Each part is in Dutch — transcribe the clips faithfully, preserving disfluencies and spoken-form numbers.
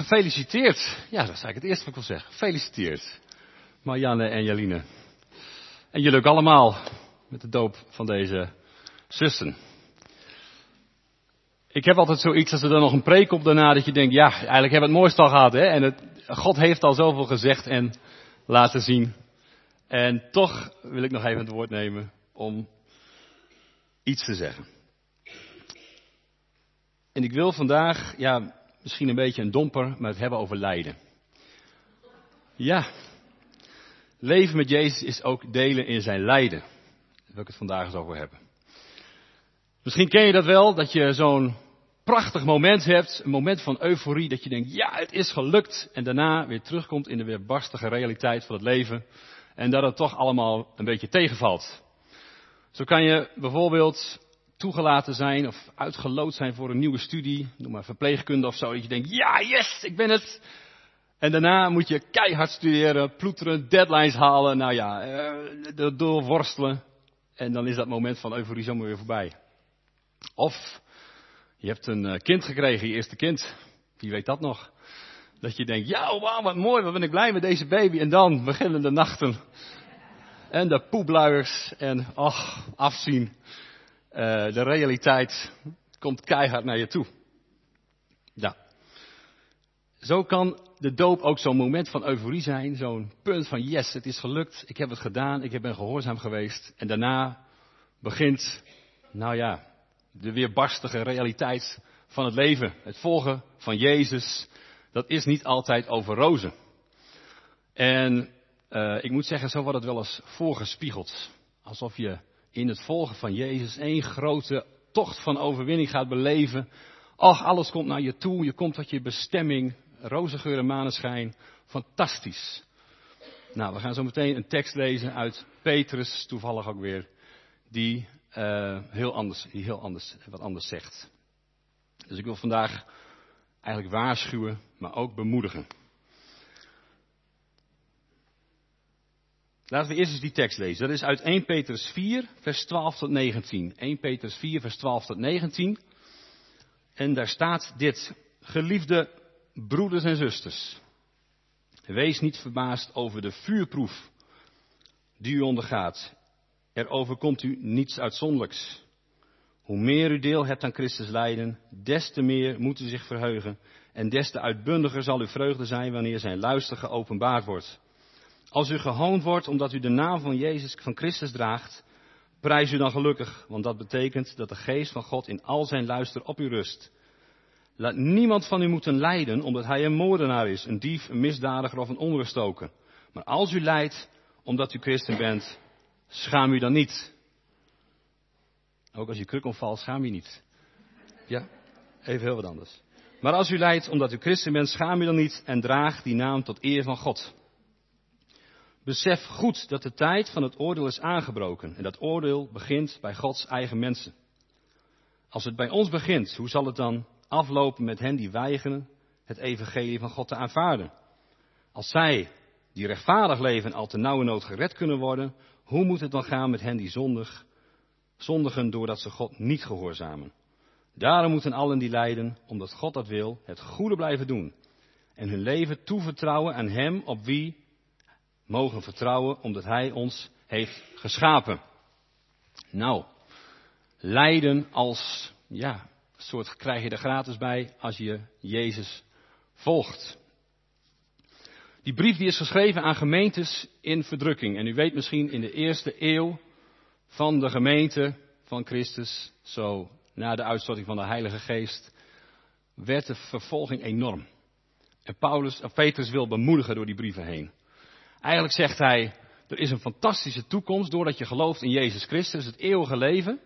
Gefeliciteerd. Ja, dat is eigenlijk het eerste wat ik wil zeggen. Gefeliciteerd. Marianne en Jeline. En jullie ook allemaal met de doop van deze zussen. Ik heb altijd zoiets als er dan nog een preek op daarna dat je denkt, ja, eigenlijk hebben we het mooiste al gehad, hè. En het, God heeft al zoveel gezegd en laten zien. En toch wil ik nog even het woord nemen om iets te zeggen. En ik wil vandaag, ja, misschien een beetje een domper, maar het hebben over lijden. Ja, leven met Jezus is ook delen in zijn lijden. Daar wil ik het vandaag eens over hebben. Misschien ken je dat wel, dat je zo'n prachtig moment hebt, een moment van euforie, dat je denkt, ja, het is gelukt. En daarna weer terugkomt in de weerbarstige realiteit van het leven. En dat het toch allemaal een beetje tegenvalt. Zo kan je bijvoorbeeld toegelaten zijn of uitgeloot zijn voor een nieuwe studie, noem maar verpleegkunde of zo, dat je denkt, ja, yes, ik ben het. En daarna moet je keihard studeren, ploeteren, deadlines halen, nou ja, uh, doorworstelen. En dan is dat moment van euforie zomaar weer voorbij. Of je hebt een uh, kind gekregen, je eerste kind, wie weet dat nog. Dat je denkt, ja, wauw, wat mooi, wat ben ik blij met deze baby. En dan beginnen de nachten. En de poepluiers en, ach, afzien. Uh, de realiteit komt keihard naar je toe. Ja. Zo kan de doop ook zo'n moment van euforie zijn. Zo'n punt van yes, het is gelukt. Ik heb het gedaan. Ik ben gehoorzaam geweest. En daarna begint, nou ja, de weerbarstige realiteit van het leven. Het volgen van Jezus. Dat is niet altijd over rozen. En uh, ik moet zeggen, zo wordt het wel eens voorgespiegeld. Alsof je in het volgen van Jezus één grote tocht van overwinning gaat beleven. Och, alles komt naar je toe. Je komt tot je bestemming. Rozengeur en maneschijn. Fantastisch. Nou, we gaan zo meteen een tekst lezen uit Petrus, toevallig ook weer. Die, uh, heel anders, die heel anders, wat anders zegt. Dus ik wil vandaag eigenlijk waarschuwen, maar ook bemoedigen. Laten we eerst eens die tekst lezen. Dat is uit eerste Petrus vier, vers twaalf tot negentien. eerste Petrus vier, vers twaalf tot negentien. En daar staat dit. Geliefde broeders en zusters. Wees niet verbaasd over de vuurproef die u ondergaat. Er overkomt u niets uitzonderlijks. Hoe meer u deel hebt aan Christus lijden, des te meer moet u zich verheugen. En des te uitbundiger zal uw vreugde zijn wanneer zijn luister geopenbaard wordt. Als u gehoond wordt omdat u de naam van Jezus, van Christus draagt, prijs u dan gelukkig, want dat betekent dat de geest van God in al zijn luister op u rust. Laat niemand van u moeten lijden omdat hij een moordenaar is, een dief, een misdadiger of een onruststoker. Maar als u lijdt omdat u christen bent, schaam u dan niet. Ook als je kruk omvalt, schaam je niet. Ja, even heel wat anders. Maar als u lijdt omdat u christen bent, schaam u dan niet en draag die naam tot eer van God. Besef goed dat de tijd van het oordeel is aangebroken. En dat oordeel begint bij Gods eigen mensen. Als het bij ons begint, hoe zal het dan aflopen met hen die weigeren het evangelie van God te aanvaarden? Als zij, die rechtvaardig leven, al te nauwe nood gered kunnen worden, hoe moet het dan gaan met hen die zondig, zondigen doordat ze God niet gehoorzamen? Daarom moeten allen die lijden, omdat God dat wil, het goede blijven doen. En hun leven toevertrouwen aan hem op wie mogen vertrouwen, omdat hij ons heeft geschapen. Nou, lijden als, ja, een soort krijg je er gratis bij als je Jezus volgt. Die brief die is geschreven aan gemeentes in verdrukking. En u weet misschien in de eerste eeuw van de gemeente van Christus, zo na de uitstorting van de Heilige Geest, werd de vervolging enorm. En Paulus, of Petrus wil bemoedigen door die brieven heen. Eigenlijk zegt hij, er is een fantastische toekomst doordat je gelooft in Jezus Christus, het eeuwige leven.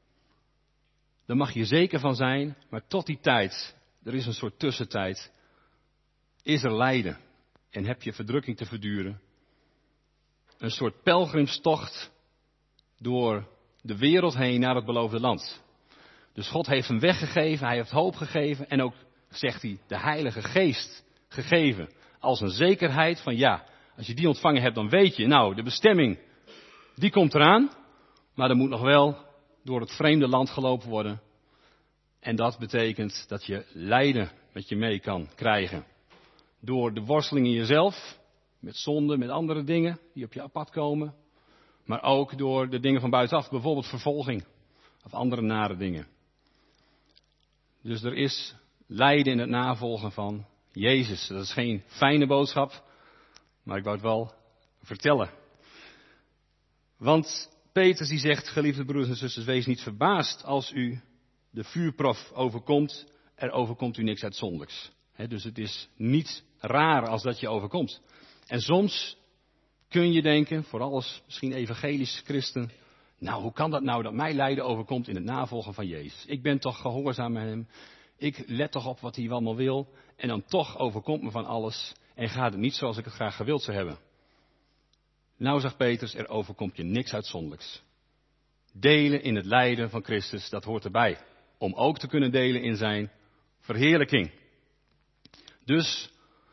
Daar mag je zeker van zijn, maar tot die tijd, er is een soort tussentijd, is er lijden en heb je verdrukking te verduren. Een soort pelgrimstocht door de wereld heen naar het beloofde land. Dus God heeft een weg gegeven, hij heeft hoop gegeven en ook, zegt hij, de Heilige Geest gegeven. Als een zekerheid van ja, als je die ontvangen hebt, dan weet je, nou, de bestemming, die komt eraan. Maar er moet nog wel door het vreemde land gelopen worden. En dat betekent dat je lijden met je mee kan krijgen. door de worsteling in jezelf, met zonde, met andere dingen die op je pad komen. Maar ook door de dingen van buitenaf, bijvoorbeeld vervolging of andere nare dingen. Dus er is lijden in het navolgen van Jezus. Dat is geen fijne boodschap, maar ik wou het wel vertellen. Want Petrus die zegt, geliefde broeders en zusters, wees niet verbaasd als u de vuurproef overkomt. Er overkomt u niks uitzonderlijks. He, dus het is niet raar als dat je overkomt. En soms kun je denken, vooral als misschien evangelisch christen, nou hoe kan dat nou dat mij lijden overkomt in het navolgen van Jezus? Ik ben toch gehoorzaam aan hem. Ik let toch op wat hij allemaal wil. En dan toch overkomt me van alles. En gaat het niet zoals ik het graag gewild zou hebben. Nou zegt Petrus, er overkomt je niks uitzonderlijks. Delen in het lijden van Christus, dat hoort erbij. Om ook te kunnen delen in zijn verheerlijking. Dus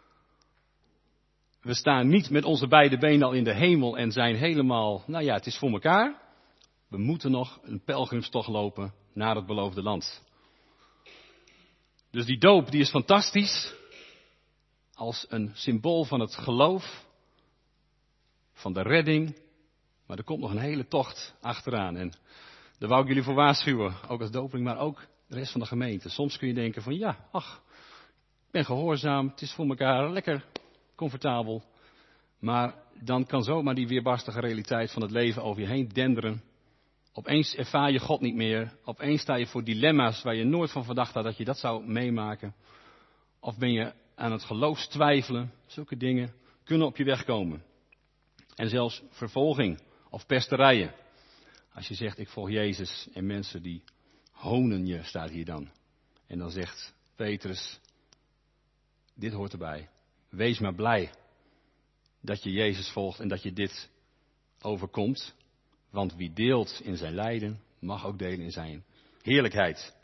we staan niet met onze beide benen al in de hemel en zijn helemaal, nou ja, het is voor elkaar. We moeten nog een pelgrimstocht lopen naar het beloofde land. Dus die doop, die is fantastisch. Als een symbool van het geloof. Van de redding. Maar er komt nog een hele tocht achteraan. En daar wou ik jullie voor waarschuwen. Ook als dopeling, maar ook de rest van de gemeente. Soms kun je denken van ja, ach, ik ben gehoorzaam. Het is voor elkaar lekker comfortabel. Maar dan kan zomaar die weerbarstige realiteit van het leven over je heen denderen. Opeens ervaar je God niet meer. Opeens sta je voor dilemma's waar je nooit van verdacht had dat je dat zou meemaken. Of ben je aan het geloofstwijfelen. Zulke dingen kunnen op je weg komen. En zelfs vervolging of pesterijen. Als je zegt ik volg Jezus en mensen die honen je, staat hier dan. En dan zegt Petrus, dit hoort erbij. Wees maar blij dat je Jezus volgt en dat je dit overkomt. Want wie deelt in zijn lijden, mag ook delen in zijn heerlijkheid.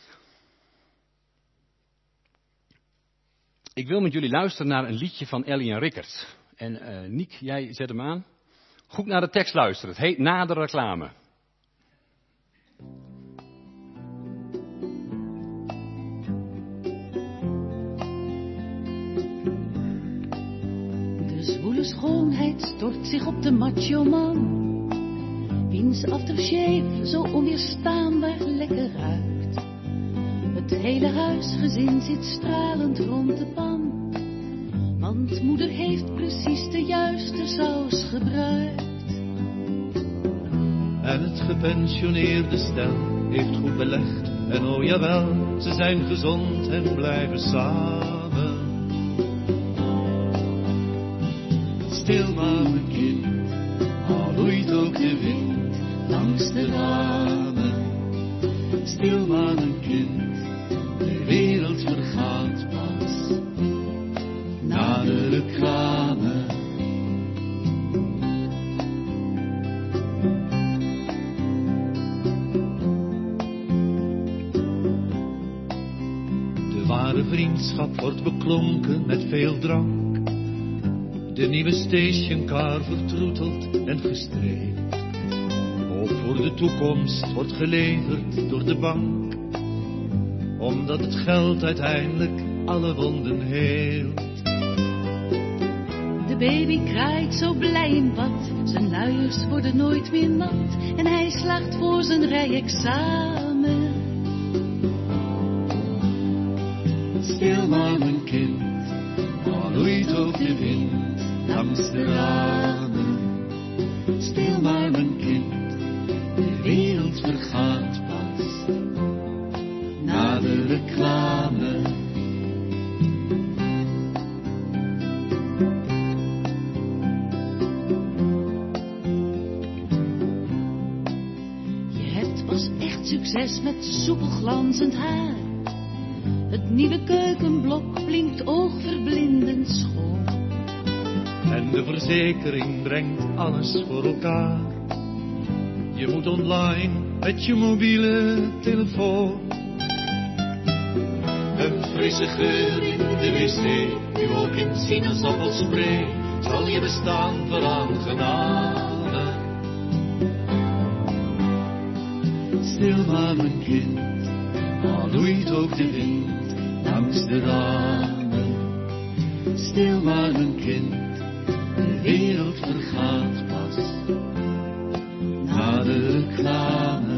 Ik wil met jullie luisteren naar een liedje van Ellie en Rickert. En uh, Niek, jij zet hem aan. Goed naar de tekst luisteren. Het heet Na de reclame. De zwoele schoonheid stort zich op de macho man. Wiens aftershave zo onweerstaanbaar lekker ruikt. Het hele huisgezin zit stralend rond de pan. Want moeder heeft precies de juiste saus gebruikt. En het gepensioneerde stel heeft goed belegd. En oh jawel, ze zijn gezond en blijven samen. Stil maar mijn kind, al loeit ook de wind langs de ramen. Stil maar mijn kind, de wereld vergaat pas na de reclame. De ware vriendschap wordt beklonken met veel drank. De nieuwe stationcar vertroeteld en gestreept. Hoop voor de toekomst wordt geleverd door de bank. Omdat het geld uiteindelijk alle wonden heelt. De baby kraait zo blij in bad. Zijn luiers worden nooit meer nat. En hij slaagt voor zijn rijexamen. Stil maar mijn kind, al loeit ook de wind langs de ramen. Stil maar mijn kind, de wereld vergaat pas na de reclame. Je hebt pas echt succes met soepel glanzend haar. Het nieuwe keukenblok blinkt oogverblindend schoon. En de verzekering brengt alles voor elkaar. Je moet online met je mobiele telefoon. Een frisse geur in de wc, nu ook in sinaasappelspray, zal je bestaan veraangenamen. Stil maar mijn kind, al loeit ook de wind langs de ramen. het stil maar mijn kind, de wereld vergaat pas na de reclame.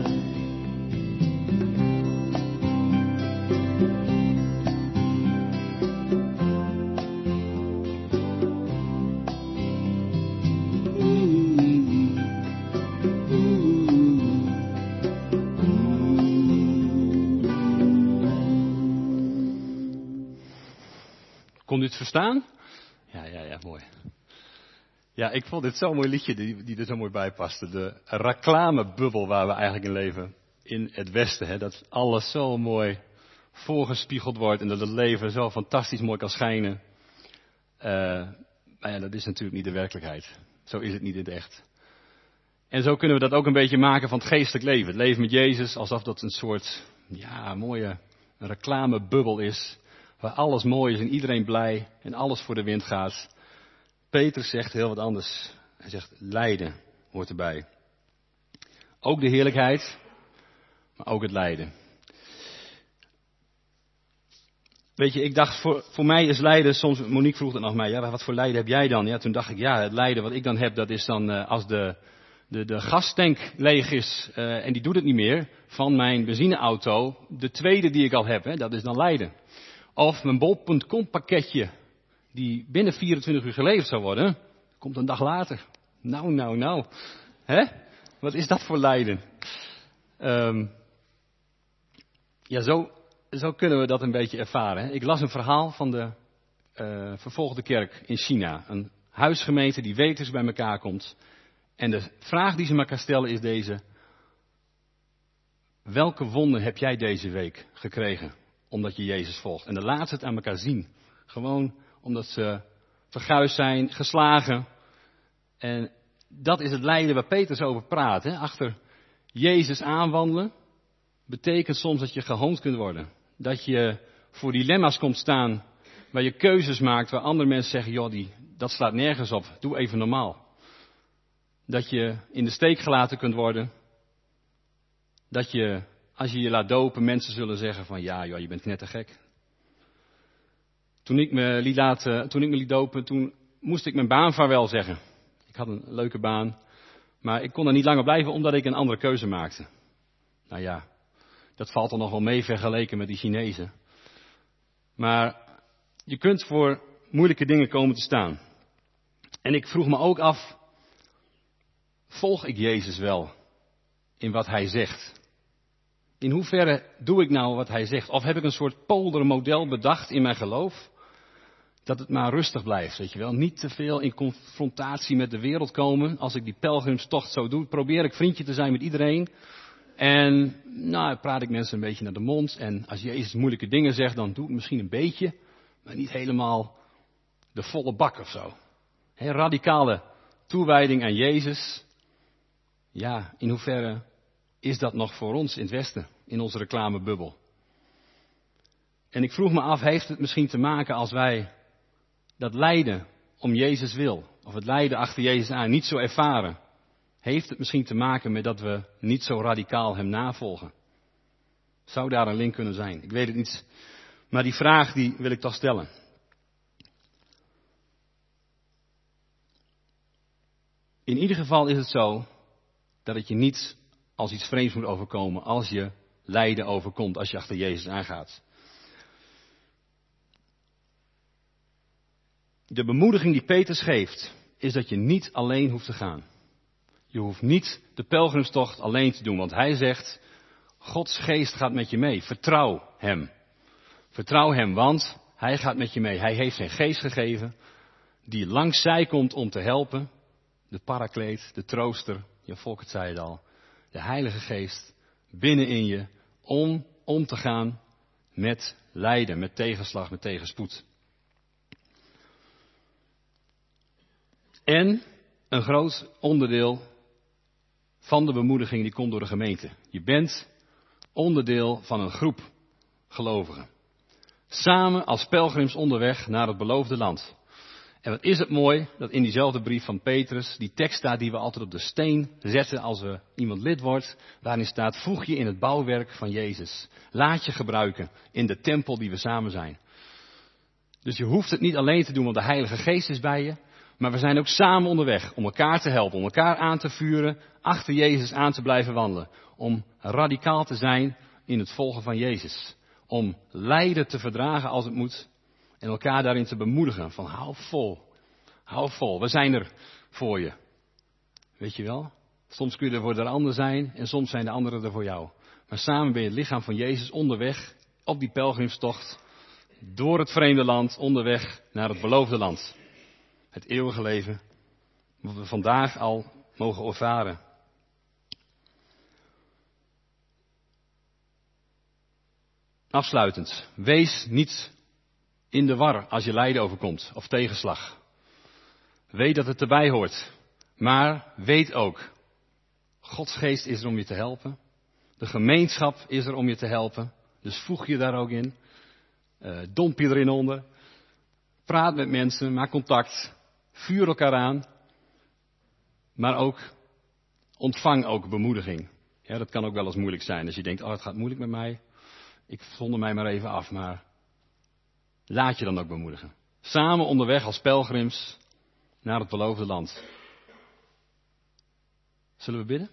Kon u het verstaan? Ja, ja, ja, mooi. Ja, ik vond dit zo'n mooi liedje die, die er zo mooi bij paste. De reclamebubbel waar we eigenlijk in leven. In het Westen, hè, dat alles zo mooi voorgespiegeld wordt en dat het leven zo fantastisch mooi kan schijnen. Uh, maar ja, dat is natuurlijk niet de werkelijkheid. Zo is het niet in het echt. En zo kunnen we dat ook een beetje maken van het geestelijk leven. Het leven met Jezus, alsof dat een soort, ja, mooie reclamebubbel is. Waar alles mooi is en iedereen blij en alles voor de wind gaat. Petrus zegt heel wat anders. Hij zegt lijden hoort erbij. Ook de heerlijkheid, maar ook het lijden. Weet je, ik dacht voor, voor mij is lijden, soms, Monique vroeg dan nog mij, ja, wat voor lijden heb jij dan? Ja, toen dacht ik, ja, het lijden wat ik dan heb, dat is dan uh, als de, de, de gastank leeg is uh, en die doet het niet meer van mijn benzineauto. De tweede die ik al heb, hè, dat is dan lijden. Of mijn bol punt com pakketje, die binnen vierentwintig uur geleverd zou worden, komt een dag later. Nou, nou, nou. Hè? Wat is dat voor lijden? Um, ja, zo, zo kunnen we dat een beetje ervaren. Hè? Ik las een verhaal van de uh, vervolgde kerk in China. Een huisgemeente die wekelijks bij elkaar komt. En de vraag die ze elkaar stellen is deze. Welke wonden heb jij deze week gekregen? Omdat je Jezus volgt. En dan laten ze het aan elkaar zien. Gewoon omdat ze verguisd zijn, geslagen. En dat is het lijden waar Petrus over praat. Hè? Achter Jezus aanwandelen betekent soms dat je gehoond kunt worden. Dat je voor dilemma's komt staan waar je keuzes maakt waar andere mensen zeggen, joh, die, dat slaat nergens op. Doe even normaal. Dat je in de steek gelaten kunt worden. Dat je, als je je laat dopen, mensen zullen zeggen van, ja joh, je bent knettergek. Toen ik me liet laten, toen ik me liet dopen, toen moest ik mijn baan vaarwel zeggen. Ik had een leuke baan, maar ik kon er niet langer blijven omdat ik een andere keuze maakte. Nou ja, dat valt dan nog wel mee vergeleken met die Chinezen. Maar je kunt voor moeilijke dingen komen te staan. En ik vroeg me ook af, volg ik Jezus wel in wat hij zegt? In hoeverre doe ik nou wat hij zegt? Of heb ik een soort poldermodel bedacht in mijn geloof? Dat het maar rustig blijft, weet je wel. Niet te veel in confrontatie met de wereld komen. Als ik die pelgrimstocht zo doe, probeer ik vriendje te zijn met iedereen. En nou, praat ik mensen een beetje naar de mond. En als Jezus moeilijke dingen zegt, dan doe ik misschien een beetje. Maar niet helemaal de volle bak of zo. He, radicale toewijding aan Jezus. Ja, in hoeverre is dat nog voor ons in het Westen, in onze reclamebubbel? En ik vroeg me af, heeft het misschien te maken als wij dat lijden om Jezus wil, of het lijden achter Jezus aan, niet zo ervaren? Heeft het misschien te maken met dat we niet zo radicaal hem navolgen? Zou daar een link kunnen zijn? Ik weet het niet. Maar die vraag die wil ik toch stellen. In ieder geval is het zo dat het je niet als iets vreemds moet overkomen als je lijden overkomt, als je achter Jezus aangaat. De bemoediging die Petrus geeft, is dat je niet alleen hoeft te gaan. Je hoeft niet de pelgrimstocht alleen te doen, want hij zegt, Gods geest gaat met je mee. Vertrouw hem. Vertrouw hem, want hij gaat met je mee. Hij heeft zijn geest gegeven, die langs zij komt om te helpen. De parakleet, de trooster, je volk het zei het al. De Heilige Geest binnenin je om om te gaan met lijden, met tegenslag, met tegenspoed. En een groot onderdeel van de bemoediging die komt door de gemeente. Je bent onderdeel van een groep gelovigen. Samen als pelgrims onderweg naar het beloofde land. En wat is het mooi dat in diezelfde brief van Petrus die tekst staat die we altijd op de steen zetten als er iemand lid wordt. Waarin staat, voeg je in het bouwwerk van Jezus. Laat je gebruiken in de tempel die we samen zijn. Dus je hoeft het niet alleen te doen, want de Heilige Geest is bij je. Maar we zijn ook samen onderweg om elkaar te helpen, om elkaar aan te vuren, achter Jezus aan te blijven wandelen. Om radicaal te zijn in het volgen van Jezus. Om lijden te verdragen als het moet en elkaar daarin te bemoedigen. Van hou vol, hou vol, we zijn er voor je. Weet je wel? Soms kun je er voor de ander zijn en soms zijn de anderen er voor jou. Maar samen ben je het lichaam van Jezus onderweg op die pelgrimstocht. Door het vreemde land, onderweg naar het beloofde land. Het eeuwige leven, wat we vandaag al mogen ervaren. Afsluitend, wees niet in de war als je lijden overkomt of tegenslag. Weet dat het erbij hoort, maar weet ook, Gods geest is er om je te helpen. De gemeenschap is er om je te helpen, dus voeg je daar ook in. Uh, domp je erin onder. Praat met mensen, maak contact. Vuur elkaar aan. Maar ook, ontvang ook bemoediging. Ja, dat kan ook wel eens moeilijk zijn. Als je denkt, oh het gaat moeilijk met mij. Ik zonder mij maar even af. Maar laat je dan ook bemoedigen. Samen onderweg als pelgrims naar het beloofde land. Zullen we bidden?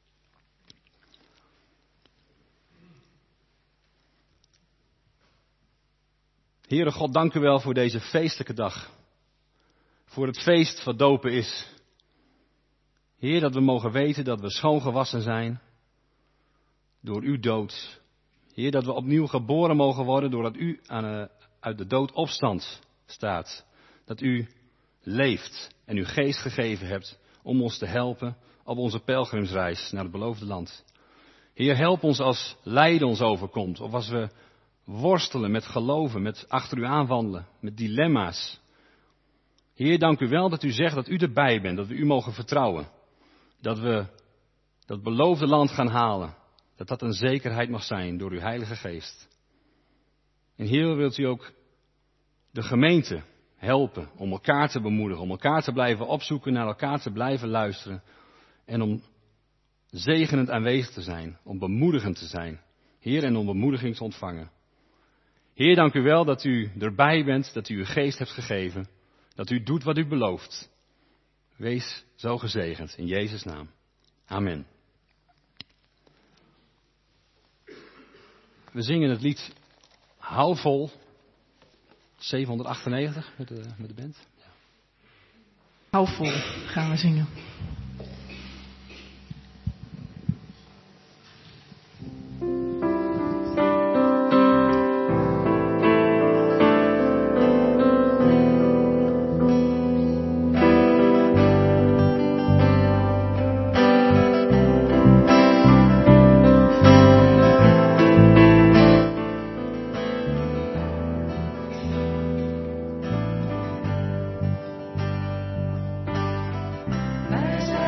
Heere God, dank u wel voor deze feestelijke dag. Voor het feest wat dopen is. Heer, dat we mogen weten dat we schoongewassen zijn door uw dood. Heer, dat we opnieuw geboren mogen worden doordat u aan, uh, uit de dood opstand staat. Dat u leeft en uw geest gegeven hebt om ons te helpen op onze pelgrimsreis naar het beloofde land. Heer, help ons als lijden ons overkomt of als we worstelen met geloven, met achter u aanwandelen, met dilemma's. Heer, dank u wel dat u zegt dat u erbij bent, dat we u mogen vertrouwen. Dat we dat beloofde land gaan halen. Dat dat een zekerheid mag zijn door uw Heilige Geest. En Heer, wilt u ook de gemeente helpen om elkaar te bemoedigen, om elkaar te blijven opzoeken, naar elkaar te blijven luisteren. En om zegenend aanwezig te zijn, om bemoedigend te zijn. Heer, en om bemoediging te ontvangen. Heer, dank u wel dat u erbij bent, dat u uw geest hebt gegeven. Dat u doet wat u belooft. Wees zo gezegend in Jezus' naam. Amen. We zingen het lied Hou vol. zevenhonderdachtennegentig met de, met de band. Ja. Hou vol gaan we zingen. Wij zijn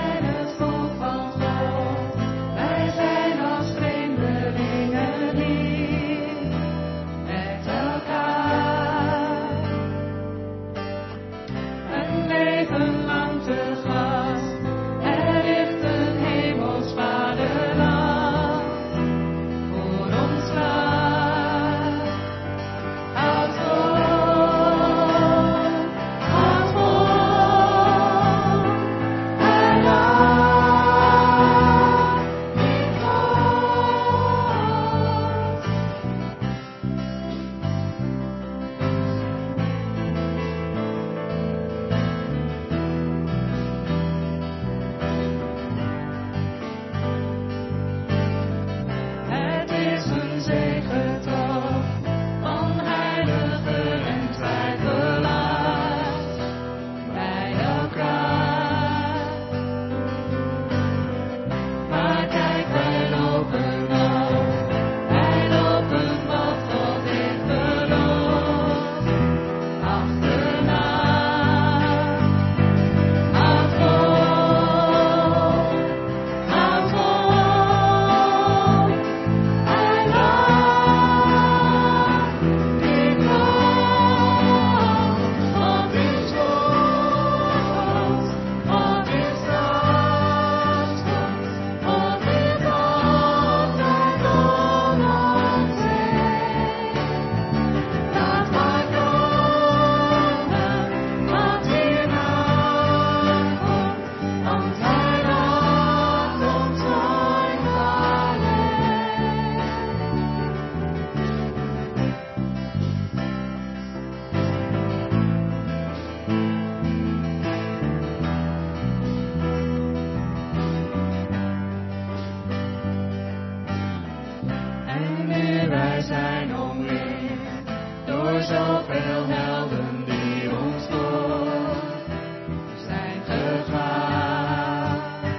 zoveel helden die ons voor zijn gegaan.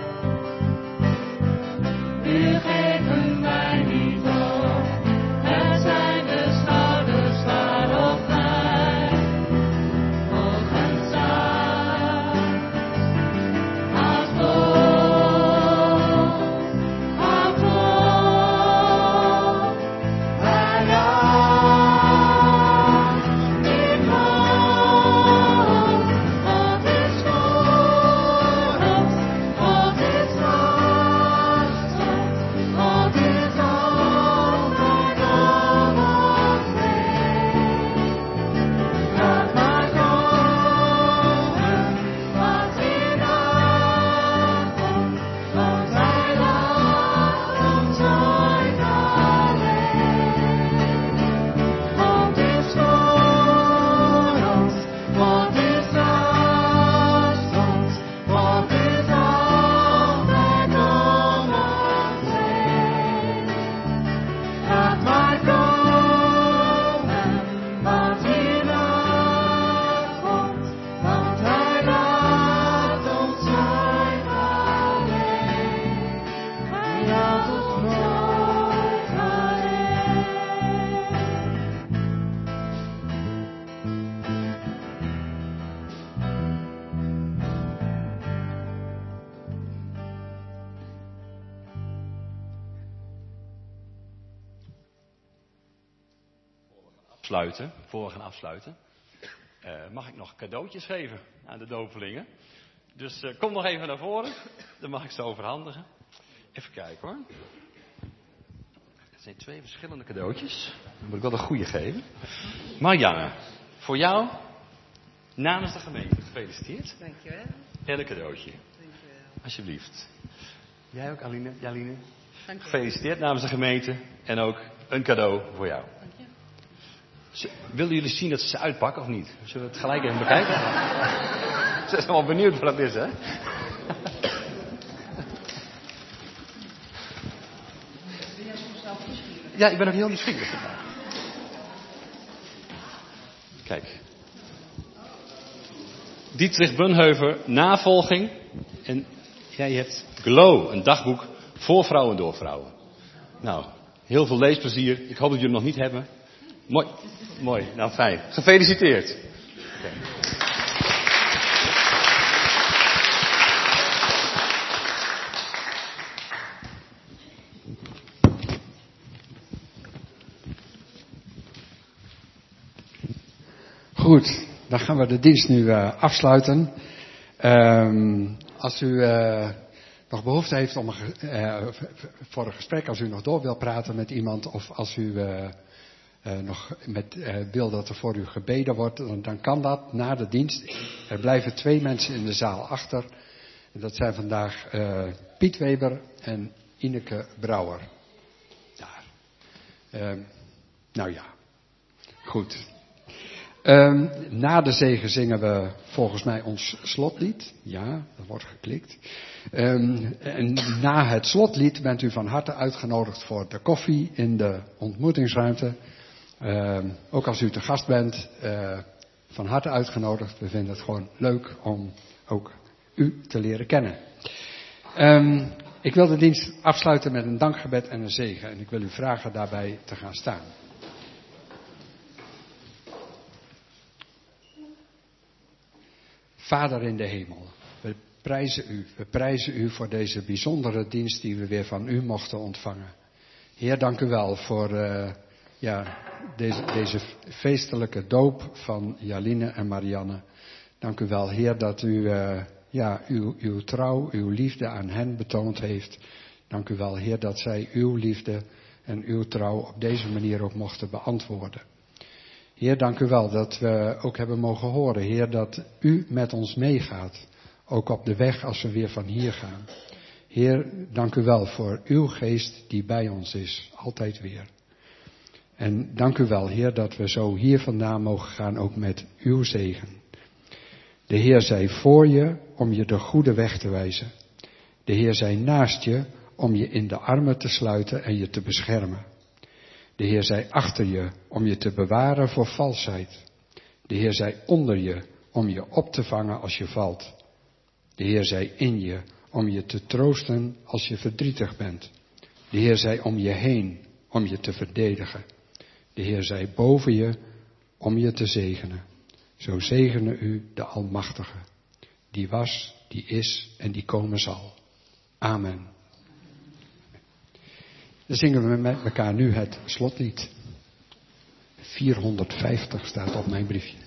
U geven wij niet op, het zijn de schouders waarop wij mogen staan. Houd vol, houd vol, wij jagen niet vol. God is voor ons, God is naast ons, God is altijd om ons heen. Laat maar komen wat hierna komt, want Hij laat ons nooit alleen. God is voor ons, God is naast ons, God is altijd om ons heen. Laat maar komen wat hierna komt, want Hij laat ons nooit alleen. Hij laat ons nooit alleen. Afsluiten, voor we gaan afsluiten, eh, mag ik nog cadeautjes geven aan de dopelingen. Dus eh, kom nog even naar voren, dan mag ik ze overhandigen. Even kijken hoor. Het zijn twee verschillende cadeautjes. Dan moet ik wel de goede geven. Marianne, voor jou, namens de gemeente, gefeliciteerd. Dankjewel. En een cadeautje, Dankjewel. alsjeblieft. Jij ook, Aline? Jaline? Dankjewel. Gefeliciteerd namens de gemeente en ook een cadeau voor jou. Dank je. Ze- Willen jullie zien dat ze ze uitpakken of niet? Zullen we het gelijk even bekijken? Ze zijn wel benieuwd wat het is, hè? Ja, ik ben ook heel nieuwsgierig. Kijk. Dietrich Bunheuver, navolging. En jij hebt Glow, een dagboek voor vrouwen door vrouwen. Nou, heel veel leesplezier. Ik hoop dat jullie hem nog niet hebben. Mooi, mooi, nou fijn. Gefeliciteerd. Oké. Goed, dan gaan we de dienst nu uh, afsluiten. Um, als u uh, nog behoefte heeft om een, ge- uh, voor een gesprek, als u nog door wilt praten met iemand, of als u uh, uh, nog met, uh, wil dat er voor u gebeden wordt, dan, dan kan dat na de dienst. Er blijven twee mensen in de zaal achter. En dat zijn vandaag uh, Piet Weber en Ineke Brouwer. Daar. Um, nou ja, goed. Um, na de zegen zingen we volgens mij ons slotlied. Ja, dat wordt geklikt. Um, en na het slotlied bent u van harte uitgenodigd voor de koffie in de ontmoetingsruimte. Um, ook als u te gast bent, uh, van harte uitgenodigd. We vinden het gewoon leuk om ook u te leren kennen. Um, ik wil de dienst afsluiten met een dankgebed en een zegen. En ik wil u vragen daarbij te gaan staan. Vader in de hemel, we prijzen u, we prijzen u voor deze bijzondere dienst die we weer van u mochten ontvangen. Heer, dank u wel voor uh, ja, deze, deze feestelijke doop van Jaline en Marianne. Dank u wel, Heer, dat u uh, ja, uw, uw trouw, uw liefde aan hen betoond heeft. Dank u wel, Heer, dat zij uw liefde en uw trouw op deze manier ook mochten beantwoorden. Heer, dank u wel dat we ook hebben mogen horen, Heer, dat u met ons meegaat. Ook op de weg als we weer van hier gaan. Heer, dank u wel voor uw geest die bij ons is, altijd weer. En dank u wel, Heer, dat we zo hier vandaan mogen gaan, ook met uw zegen. De Heer zij voor je om je de goede weg te wijzen. De Heer zij naast je om je in de armen te sluiten en je te beschermen. De Heer zij achter je om je te bewaren voor valsheid. De Heer zij onder je om je op te vangen als je valt. De Heer zij in je om je te troosten als je verdrietig bent. De Heer zij om je heen om je te verdedigen. De Heer zij boven je om je te zegenen. Zo zegene u de Almachtige, die was, die is en die komen zal. Amen. Dan zingen we met elkaar nu het slotlied. vierhonderdvijftig staat op mijn briefje.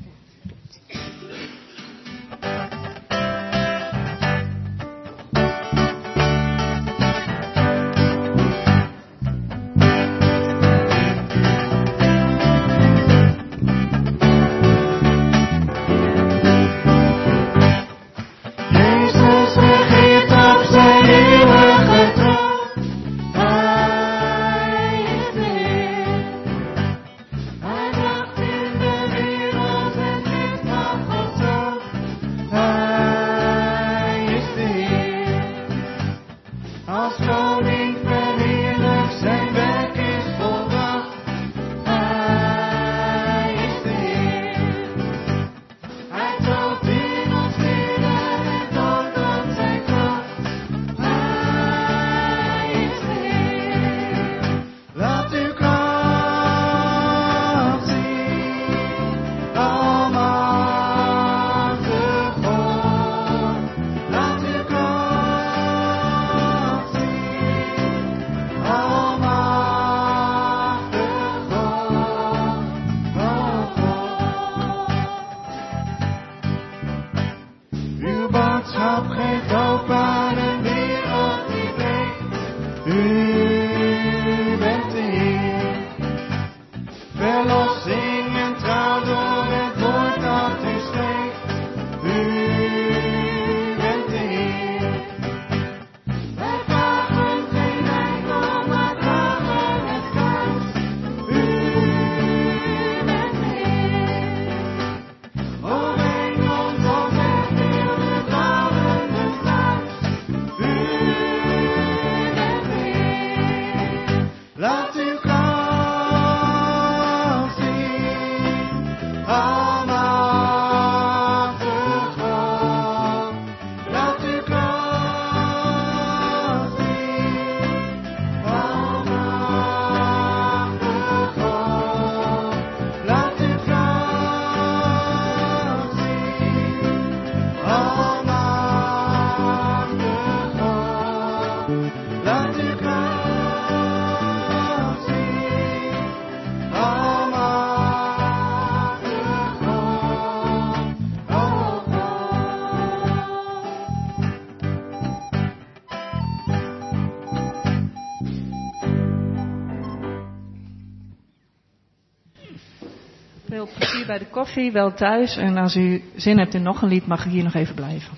Veel plezier bij de koffie, wel thuis. En als u zin hebt in nog een lied, mag u hier nog even blijven.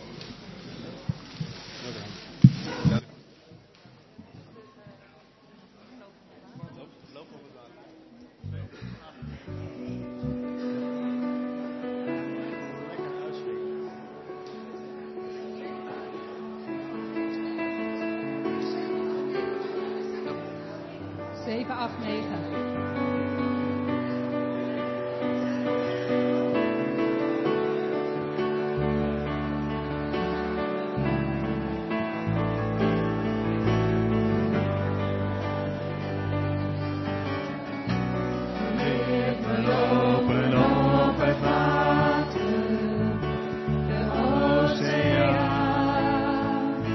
zeven, acht, negen.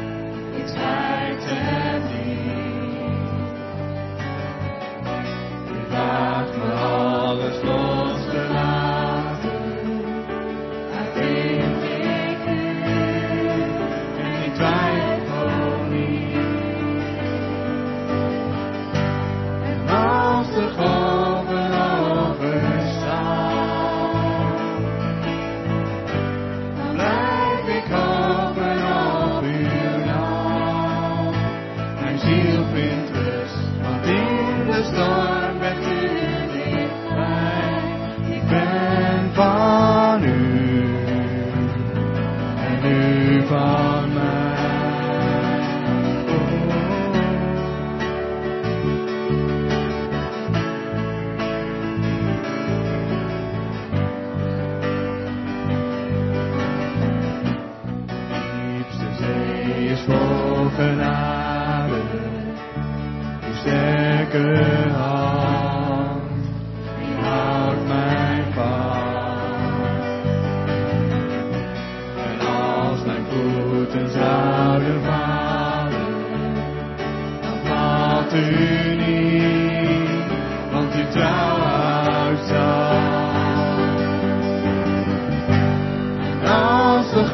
It's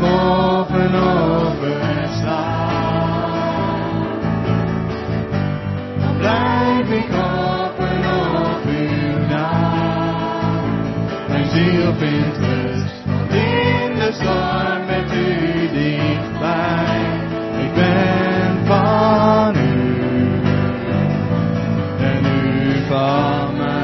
golven overslaan, dan blijf ik hopen op uw naam. Mijn ziel vindt rust, want in de storm bent u dichtbij. Ik ben van u en u van mij.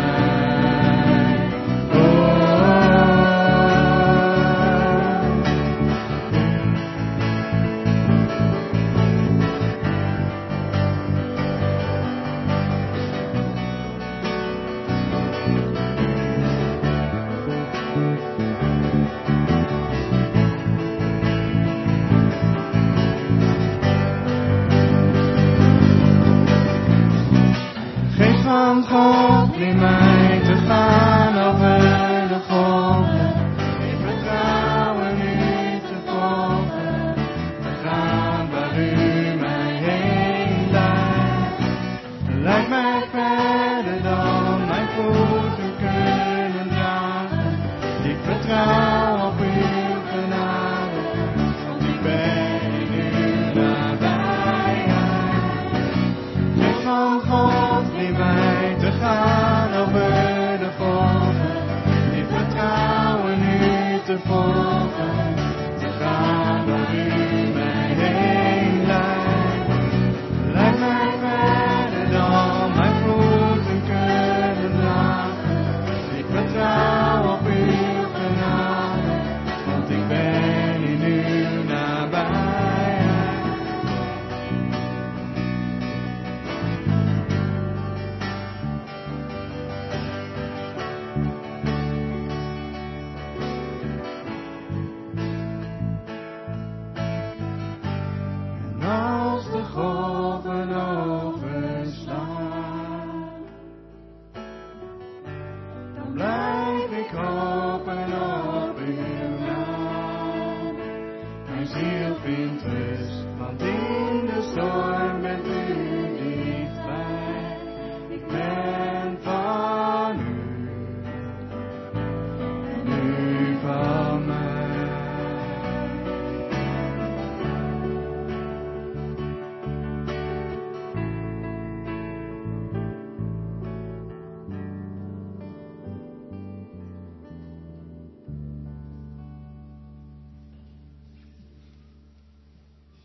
Van God, leer mij te gaan over de golven. Ik vertrouw en u te volgen. Te gaan waar u mij heen leidt. Leid mij verder dan mijn voeten kunnen dragen. Ik vertrouw op uw genade, want ik ben in uw nabijheid. Geest van God, leer mij te gaan over de golven, in vertrouwen u te volgen, te gaan waar u mij heen leidt. Leid mij verder dan mijn voeten kunnen dragen. Ik vertrouw op uw genade, want ik ben in uw nabijheid. Als de golven overslaan, dan blijf ik hopen op uw naam. Mijn ziel vindt rust, want in de storm